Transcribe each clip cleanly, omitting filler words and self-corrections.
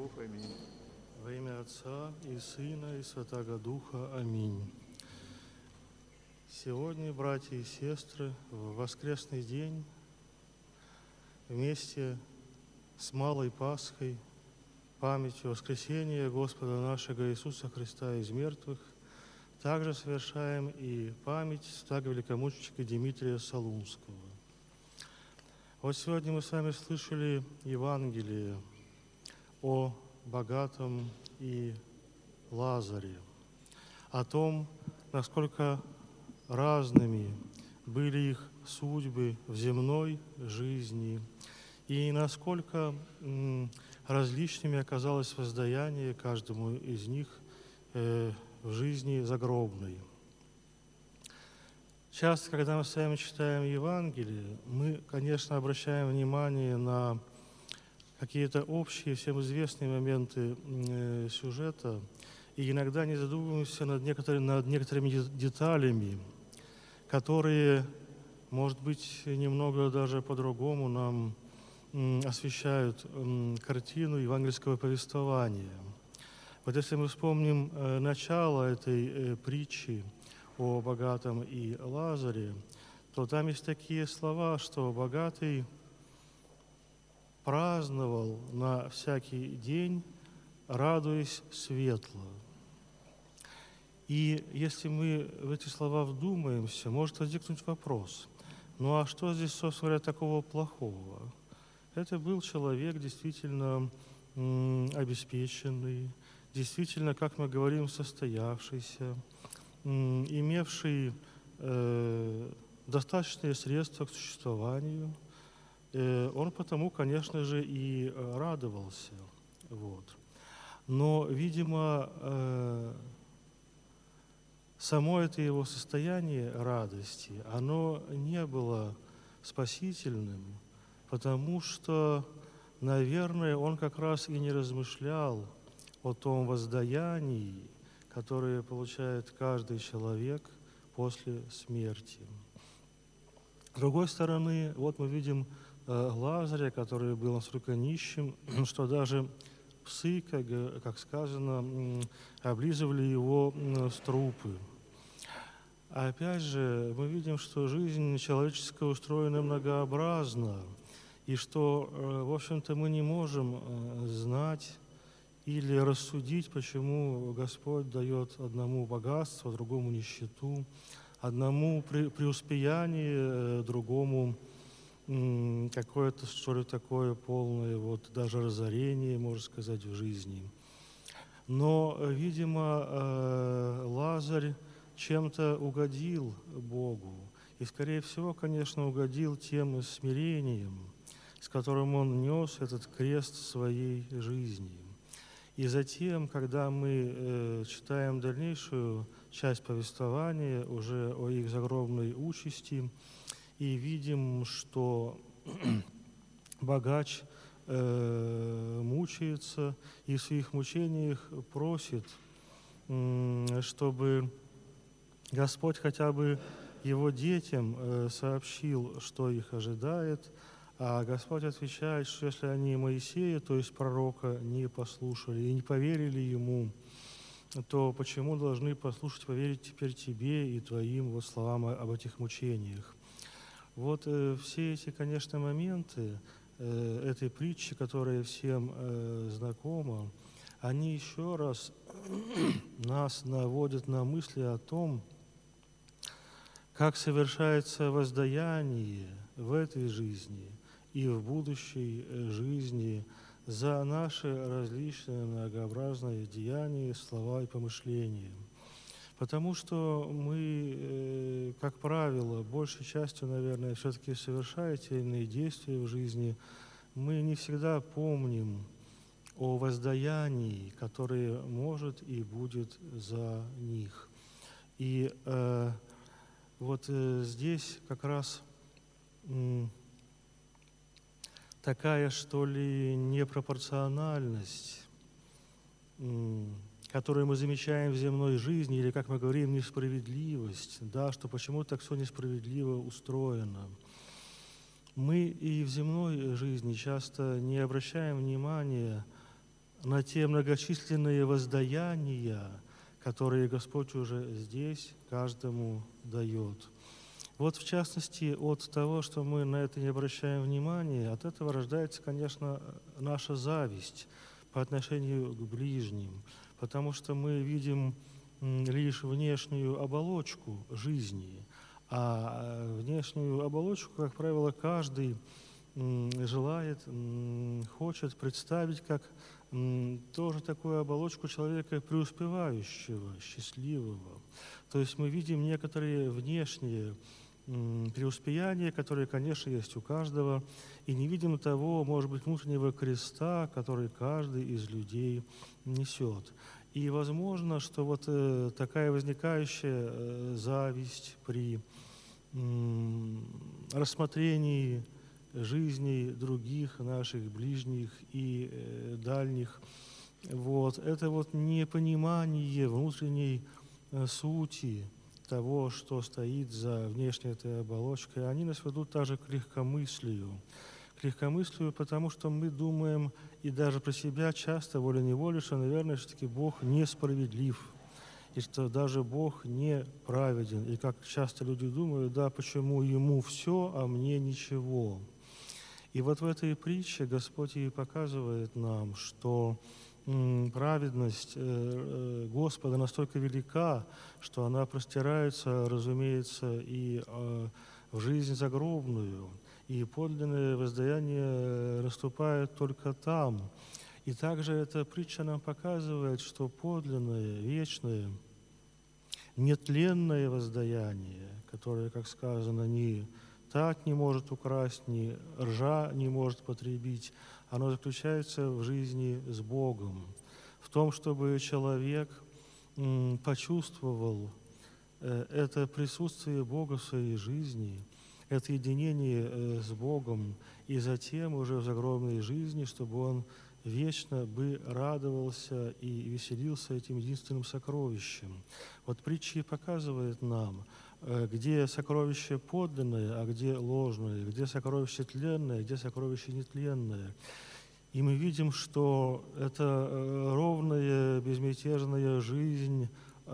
Бог, аминь. Во имя Отца и Сына и Святаго Духа. Аминь. Сегодня, братья и сестры, в воскресный день вместе с Малой Пасхой, памятью воскресения Господа нашего Иисуса Христа из мертвых, также совершаем и память святаго великомученика Димитрия Солунского. Вот сегодня мы с вами слышали Евангелие о богатом и Лазаре, о том, насколько разными были их судьбы в земной жизни и насколько различными оказалось воздаяние каждому из них в жизни загробной. Часто, когда мы с вами читаем Евангелие, мы, конечно, обращаем внимание на какие-то общие, всем известные моменты сюжета, и иногда не задумываемся над некоторыми деталями, которые, может быть, немного даже по-другому нам освещают картину евангельского повествования. Вот если мы вспомним начало этой притчи о богатом и Лазаре, то там есть такие слова, что богатый праздновал на всякий день, радуясь светло. И если мы в эти слова вдумаемся, может возникнуть вопрос: ну а что здесь, собственно говоря, такого плохого? Это был человек действительно обеспеченный, действительно, как мы говорим, состоявшийся, имевший достаточные средства к существованию. Он потому, конечно же, и радовался. Вот. Но, видимо, само это его состояние радости, оно не было спасительным, потому что, наверное, он как раз и не размышлял о том воздаянии, которое получает каждый человек после смерти. С другой стороны, вот мы видим Лазаря, который был настолько нищим, что даже псы, как сказано, облизывали его струпы. А опять же, мы видим, что жизнь человеческая устроена многообразно, и что, в общем-то, мы не можем знать или рассудить, почему Господь дает одному богатство, другому нищету, одному преуспеяние, другому какое-то, что ли, такое полное, вот даже разорение, можно сказать, в жизни. Но, видимо, Лазарь чем-то угодил Богу. И, скорее всего, конечно, угодил тем смирением, с которым он нес этот крест своей жизни. И затем, когда мы читаем дальнейшую часть повествования уже о их загробной участи, и видим, что богач мучается и в своих мучениях просит, чтобы Господь хотя бы его детям сообщил, что их ожидает, а Господь отвечает, что если они Моисея, то есть пророка, не послушали и не поверили ему, то почему должны послушать, поверить теперь тебе и твоим вот словам об этих мучениях? Вот все эти, конечно, моменты этой притчи, которая всем знакома, они еще раз нас наводят на мысли о том, как совершается воздаяние в этой жизни и в будущей жизни за наши различные многообразные деяния, слова и помышления. Потому что мы, как правило, большей частью, наверное, все-таки совершая те или иные действия в жизни, мы не всегда помним о воздаянии, которое может и будет за них. И вот здесь как раз такая, что ли, непропорциональность, которую мы замечаем в земной жизни, или, как мы говорим, несправедливость, да, что почему так все несправедливо устроено. Мы и в земной жизни часто не обращаем внимания на те многочисленные воздаяния, которые Господь уже здесь каждому дает. Вот в частности, от того, что мы на это не обращаем внимания, от этого рождается, конечно, наша зависть по отношению к ближним, потому что мы видим лишь внешнюю оболочку жизни, а внешнюю оболочку, как правило, каждый желает, хочет представить как тоже такую оболочку человека преуспевающего, счастливого. То есть мы видим некоторые внешние преуспеяния, которые, конечно, есть у каждого, и не видим того, может быть, внутреннего креста, который каждый из людей несет. И возможно, что вот такая возникающая зависть при рассмотрении жизней других наших ближних и дальних, вот, это вот непонимание внутренней сути того, что стоит за внешней этой оболочкой, они нас ведут также к легкомыслию. К легкомыслию, потому что мы думаем, и даже про себя часто, волей-неволей, что, наверное, все-таки Бог несправедлив, и что даже Бог не праведен. И как часто люди думают, да, почему ему все, а мне ничего. И вот в этой притче Господь и показывает нам, что праведность Господа настолько велика, что она простирается, разумеется, и в жизнь загробную, и подлинное воздаяние наступает только там. И также эта притча нам показывает, что подлинное, вечное, нетленное воздаяние, которое, как сказано, ни так не может украсть, ни ржа не может потребить, оно заключается в жизни с Богом, в том, чтобы человек почувствовал это присутствие Бога в своей жизни, это единение с Богом, и затем уже в загробной жизни, чтобы он вечно бы радовался и веселился этим единственным сокровищем. Вот притча показывает нам, где сокровище подлинное, а где ложное, где сокровище тленное, где сокровище нетленное. И мы видим, что это ровная, безмятежная жизнь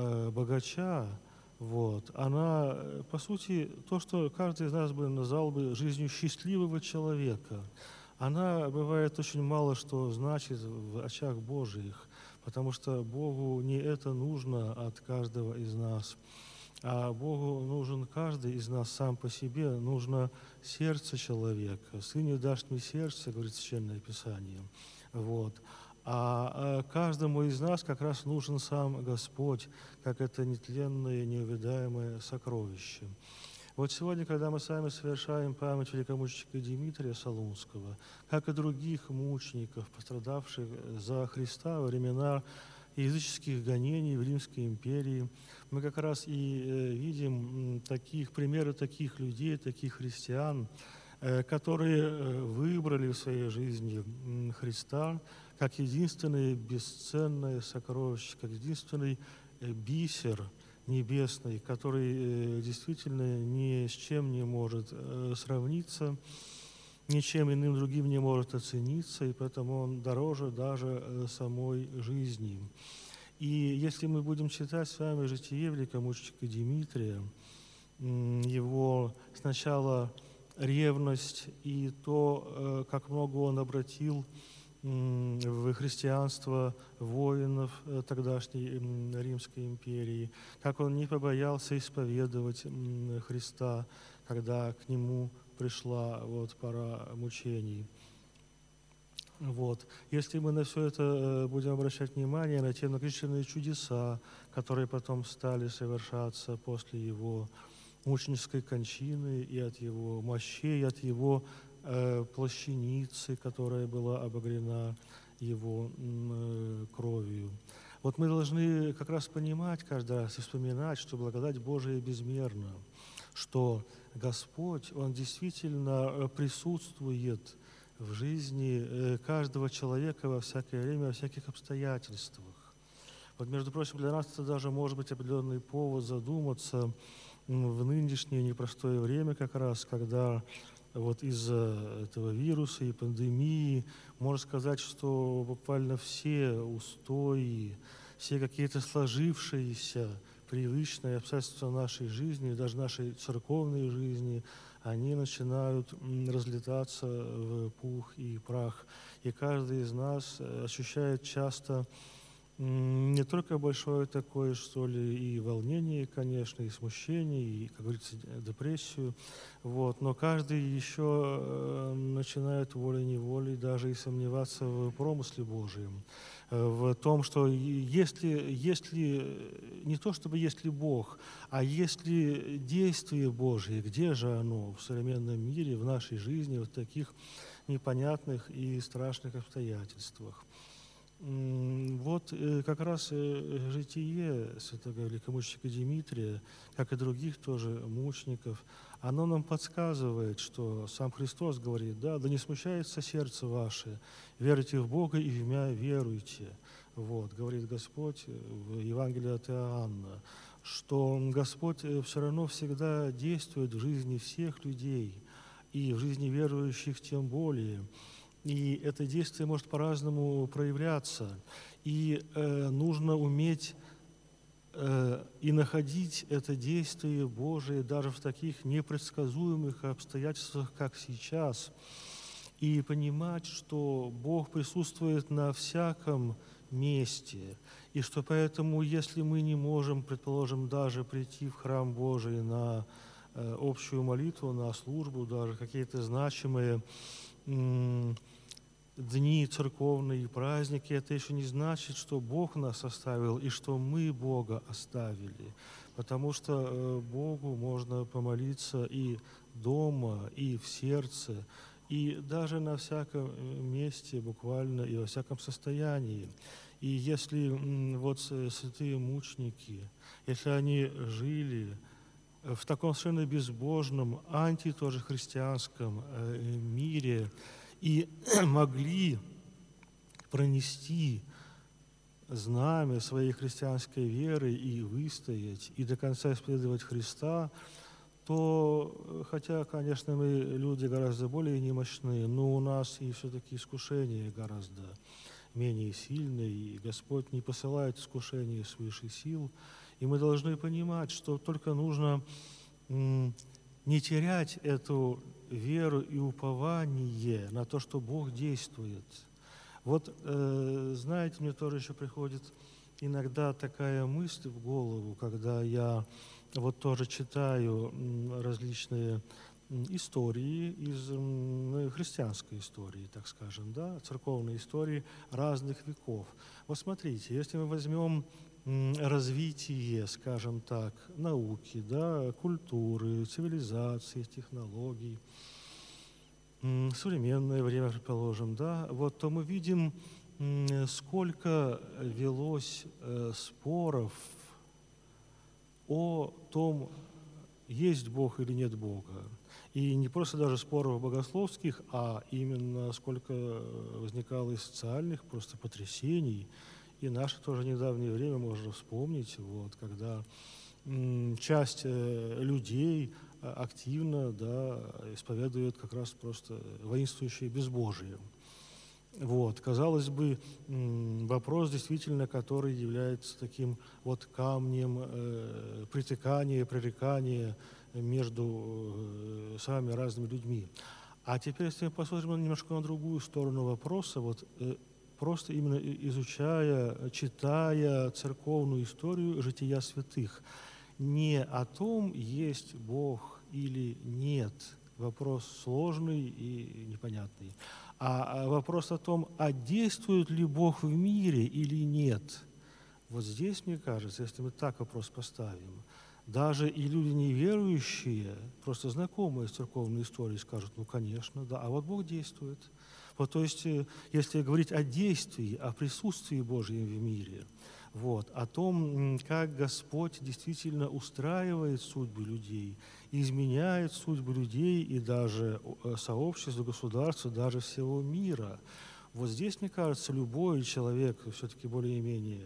богача, вот, она, по сути, то, что каждый из нас бы назвал бы жизнью счастливого человека, она бывает очень мало что значит в очах Божьих, потому что Богу не это нужно от каждого из нас, а Богу нужен каждый из нас сам по себе, нужно сердце человека. «Сын не дашь мне сердце», говорит Священное Писание. Вот. А каждому из нас как раз нужен сам Господь, как это нетленное, неувядаемое сокровище. Вот сегодня, когда мы с вами совершаем память великомученика Димитрия Солунского, как и других мучеников, пострадавших за Христа во времена языческих гонений в Римской империи, мы как раз и видим примеры таких людей, таких христиан, которые выбрали в своей жизни Христа как единственное бесценное сокровище, как единственный бисер небесный, который действительно ни с чем не может сравниться, ничем иным другим не может оцениться, и поэтому он дороже даже самой жизни. И если мы будем читать с вами житие великомученика Димитрия, его сначала ревность и то, как много он обратил в христианство воинов тогдашней Римской империи, как он не побоялся исповедовать Христа, когда к нему пришла пора мучений. Вот. Если мы на все это будем обращать внимание, на те многочисленные чудеса, которые потом стали совершаться после его мученической кончины и от его мощей, от его плащаницы, которая была обогрена его кровью. Вот мы должны как раз понимать каждый раз и вспоминать, что благодать Божия безмерна, что Господь, Он действительно присутствует в жизни каждого человека во всякое время, во всяких обстоятельствах. Вот, между прочим, для нас это даже может быть определенный повод задуматься в нынешнее непростое время, как раз, когда вот из-за этого вируса и пандемии, можно сказать, что буквально все устои, все какие-то сложившиеся привычные обстоятельства нашей жизни, даже нашей церковной жизни, они начинают разлетаться в пух и прах. И каждый из нас ощущает часто не только большое такое, что ли, и волнение, конечно, и смущение, и, как говорится, депрессию, вот, но каждый еще начинает волей-неволей даже и сомневаться в промысле Божьем, в том, что если не то чтобы есть ли Бог, а есть ли действие Божье, где же оно в современном мире, в нашей жизни, в таких непонятных и страшных обстоятельствах. Вот как раз житие святого великомученика Димитрия, как и других тоже мучеников, оно нам подсказывает, что сам Христос говорит, да не смущается сердце ваше, веруйте в Бога и в меня веруйте. Вот, говорит Господь в Евангелии от Иоанна, что Господь все равно всегда действует в жизни всех людей, и в жизни верующих тем более. И это действие может по-разному проявляться. И нужно уметь и находить это действие Божие даже в таких непредсказуемых обстоятельствах, как сейчас. И понимать, что Бог присутствует на всяком месте. И что поэтому, если мы не можем, предположим, даже прийти в храм Божий на общую молитву, на службу, даже какие-то значимые дни церковные и праздники, это еще не значит, что Бог нас оставил и что мы Бога оставили. Потому что Богу можно помолиться и дома, и в сердце, и даже на всяком месте буквально, и во всяком состоянии. И если вот святые мученики, если они жили в таком совершенно безбожном, тоже христианском мире, и могли пронести знамя своей христианской веры и выстоять, и до конца исповедовать Христа, то, хотя, конечно, мы люди гораздо более немощные, но у нас и все-таки искушения гораздо менее сильные, и Господь не посылает искушения свыше сил, и мы должны понимать, что только нужно не терять эту веру и упование на то, что Бог действует. Вот, знаете, мне тоже еще приходит иногда такая мысль в голову, когда я вот тоже читаю различные истории из христианской истории, так скажем, да, церковной истории разных веков. Вот смотрите, если мы возьмем развитие, скажем так, науки, да, культуры, цивилизации, технологий, современное время, предположим, да, вот, то мы видим, сколько велось споров о том, есть Бог или нет Бога. И не просто даже споров богословских, а именно сколько возникало и социальных просто потрясений. И наше тоже недавнее время можно вспомнить, вот, когда часть людей активно, да, исповедует как раз просто воинствующее безбожие. Вот, казалось бы, вопрос действительно, который является таким вот камнем притыкания, пререкания между самыми разными людьми. А теперь, если мы посмотрим немножко на другую сторону вопроса, вот просто именно изучая, читая церковную историю жития святых, не о том, есть Бог или нет, вопрос сложный и непонятный, а вопрос о том, а действует ли Бог в мире или нет. Вот здесь, мне кажется, если мы так вопрос поставим, даже и люди неверующие, просто знакомые с церковной историей, скажут, ну, конечно, да, а вот Бог действует. Вот, то есть, если говорить о действии, о присутствии Божьем в мире, вот, о том, как Господь действительно устраивает судьбы людей, изменяет судьбы людей и даже сообщества, государства, даже всего мира. Вот здесь, мне кажется, любой человек все-таки более-менее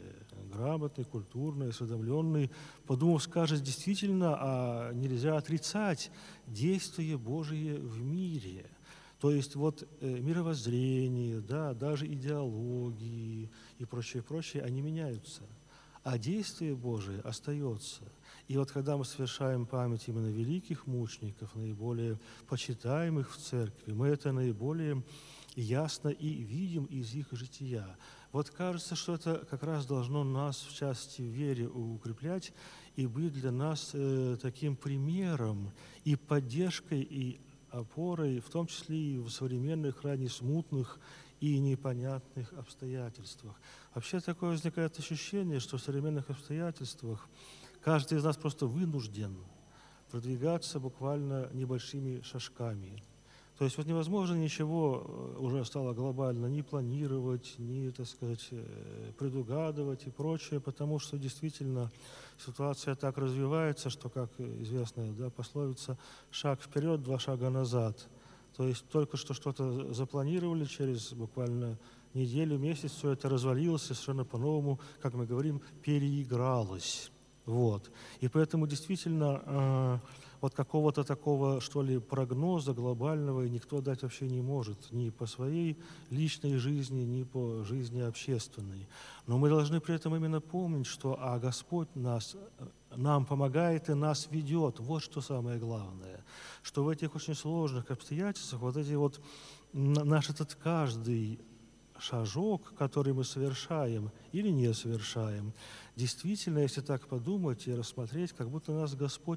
грамотный, культурный, осведомленный, подумав, скажет, действительно, а нельзя отрицать действие Божие в мире. То есть вот мировоззрение, да, даже идеологии и прочее, прочее, они меняются, а действие Божие остается. И вот когда мы совершаем память именно великих мучеников, наиболее почитаемых в церкви, мы это наиболее ясно и видим из их жития. Вот кажется, что это как раз должно нас в части веры укреплять и быть для нас таким примером и поддержкой, и опорой, в том числе и в современных, крайне смутных и непонятных обстоятельствах. Вообще такое возникает ощущение, что в современных обстоятельствах каждый из нас просто вынужден продвигаться буквально небольшими шажками. То есть вот невозможно ничего уже стало глобально ни планировать, ни, так сказать, предугадывать и прочее, потому что действительно ситуация так развивается, что, как известная, да, пословица, шаг вперед, два шага назад. То есть только что что-то запланировали, через буквально неделю, месяц все это развалилось и совершенно по-новому, как мы говорим, переигралось. Вот. И поэтому действительно вот какого-то такого, что ли, прогноза глобального никто дать вообще не может, ни по своей личной жизни, ни по жизни общественной. Но мы должны при этом именно помнить, что Господь нам помогает и нас ведет. Вот что самое главное, что в этих очень сложных обстоятельствах вот эти вот наш этот каждый шажок, который мы совершаем или не совершаем, действительно, если так подумать и рассмотреть, как будто нас Господь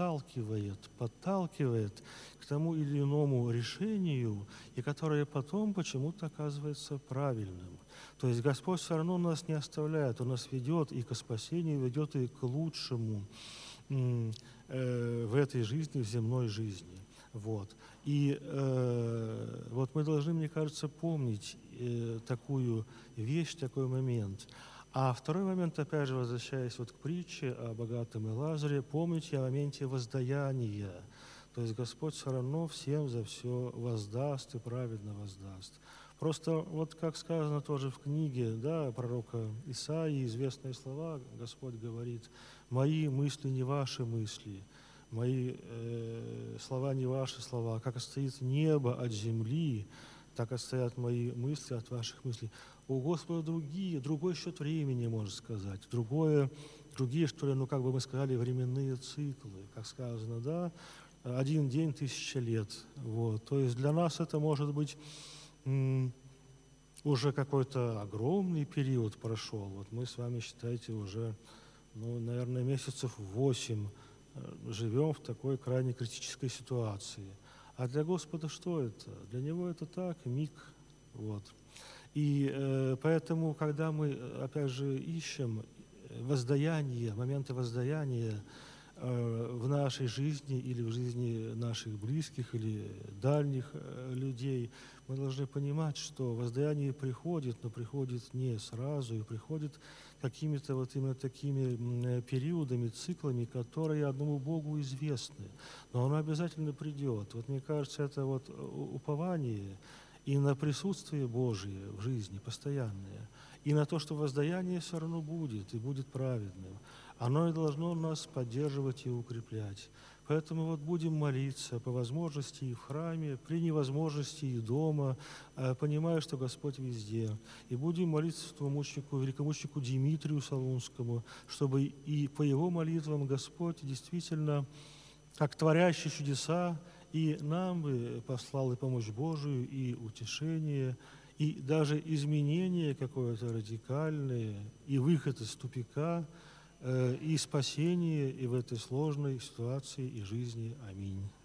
подталкивает к тому или иному решению, и которое потом почему-то оказывается правильным. То есть Господь все равно нас не оставляет, Он нас ведет и к спасению, ведет и к лучшему в этой жизни, в земной жизни. Вот. И вот мы должны, мне кажется, помнить такую вещь, такой момент. А второй момент, опять же, возвращаясь вот к притче о богатом и Лазаре, помните о моменте воздаяния. То есть Господь все равно всем за все воздаст и праведно воздаст. Просто вот как сказано тоже в книге, да, пророка Исаии, известные слова, Господь говорит: «Мои мысли не ваши мысли, мои слова не ваши слова, как отстоит небо от земли, так отстоят мои мысли от ваших мыслей». У Господа другой счет времени, можно сказать, другие, что ли, ну, как бы мы сказали, временные циклы, как сказано, да, один день, 1000 лет. Вот. То есть для нас это может быть уже какой-то огромный период прошел. Вот мы с вами, считайте, уже, ну, наверное, месяцев 8 живем в такой крайне критической ситуации. А для Господа что это? Для Него это так, миг. Вот. И поэтому, когда мы, опять же, ищем воздаяние, моменты воздаяния в нашей жизни или в жизни наших близких или дальних людей, мы должны понимать, что воздаяние приходит, но приходит не сразу, и приходит какими-то вот именно такими периодами, циклами, которые одному Богу известны. Но оно обязательно придет. Вот мне кажется, это вот упование и на присутствие Божие в жизни постоянное, и на то, что воздаяние все равно будет, и будет праведным. Оно и должно нас поддерживать и укреплять. Поэтому вот будем молиться по возможности и в храме, при невозможности и дома, понимая, что Господь везде. И будем молиться святому мученику, великомученику Димитрию Солунскому, чтобы и по его молитвам Господь действительно, как творящий чудеса, и нам бы послал и помощь Божию, и утешение, и даже изменение какое-то радикальное, и выход из тупика, и спасение и в этой сложной ситуации и жизни. Аминь.